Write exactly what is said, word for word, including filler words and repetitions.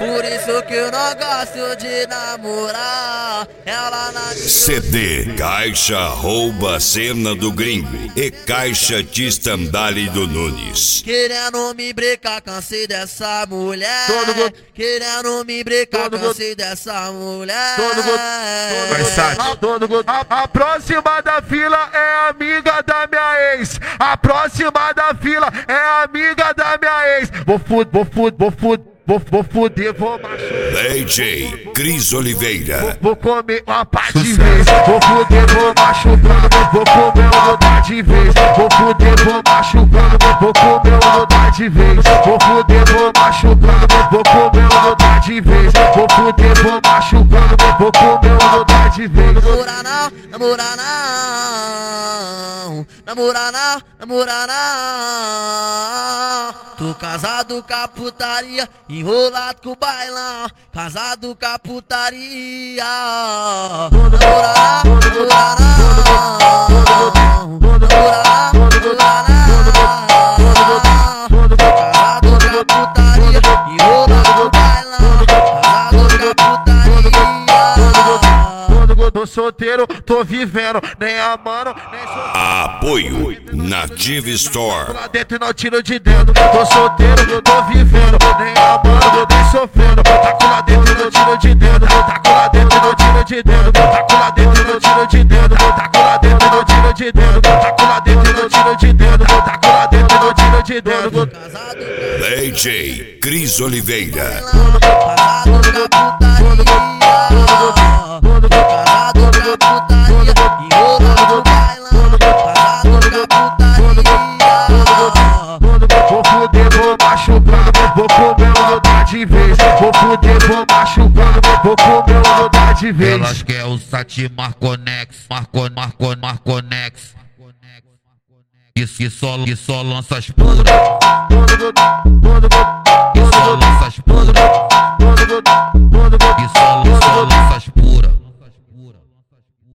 Por isso que eu não gosto de namorar. Ela na C D Caixa rouba a cena do gringo e Caixa de estandale do Nunes. querendo me brecar, cansei dessa mulher. Todo mundo. Querendo me brecar, Todo cansei dessa mulher. Todo mundo. A, todo mundo. A, a próxima da fila é amiga da minha ex. A próxima da fila é amiga da minha ex. Vou fuder, vou fuder, vou fuder. Vou, vou fuder, vou machucar. D J Cris Oliveira. Vou, vou comer uma pá de vez. Vou fuder, vou machucar. Vou comer uma outra de vez. Vou fuder, vou machucar. Vou comer uma outra de vez. Vou fuder, vou machucar. Vou comer uma outra de vez. Vou fuder, vou machucar. Vou comer uma outra de vez. Namorar não, namorar não. Namorar não, namorar não. Tô casado com a putaria, enrolado com o bailão. Casado com a putaria. Namorar não, namorar não. Namorar não, namorar não. Casado com a putaria, enrolado com o bailão. Casado com a putaria. Tô solteiro, tô vivendo, nem amando, nem sofrendo. Apoio Native Store. Lá dentro e não tiro de dentro. Tô solteiro, tô vivendo, nem amando, nem sofrendo. Taco lá dentro e não tiro de dentro. Taco lá dentro e não tiro de dentro. Taco lá dentro e não tiro de dentro. Taco lá dentro e não tiro de dentro. Taco lá dentro e não tiro de dentro. Taco lá dentro e não tiro de dentro. D J Cris Oliveira. Casado com a putaria. Casado com a putaria, enrolado com o bailão. Casado com a putaria. Vou fuder, vou machucar. Vou comer uma outra de vez. Vou fuder, vou machucar. Vou comer uma outra de vez. Elas querem o Sati Marconex, Marco, Marco, Marconex. Isso que só, que só lança as puras. Todo mundo, todo mundo.